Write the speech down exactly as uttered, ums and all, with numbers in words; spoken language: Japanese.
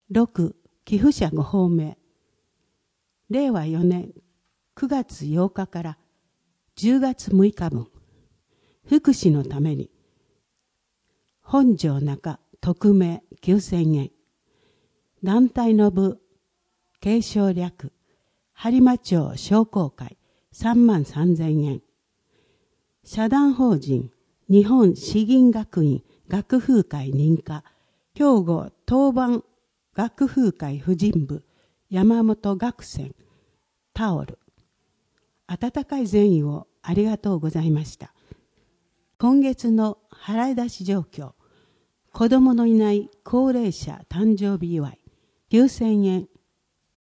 ろく、寄付者ごほうめい。れいわよねんくがつようかからじゅうがつむいかぶん、福祉のために、本庄中匿名きゅうせんえん。団体の部、継承略、播磨町商工会さんまんさんぜんえん。社団法人日本詩吟学院学風会認可、兵庫当番学風会婦人部山本学船タオル。温かい善意をありがとうございました。今月の払い出し状況、子供のいない高齢者誕生日祝いきゅうせんえん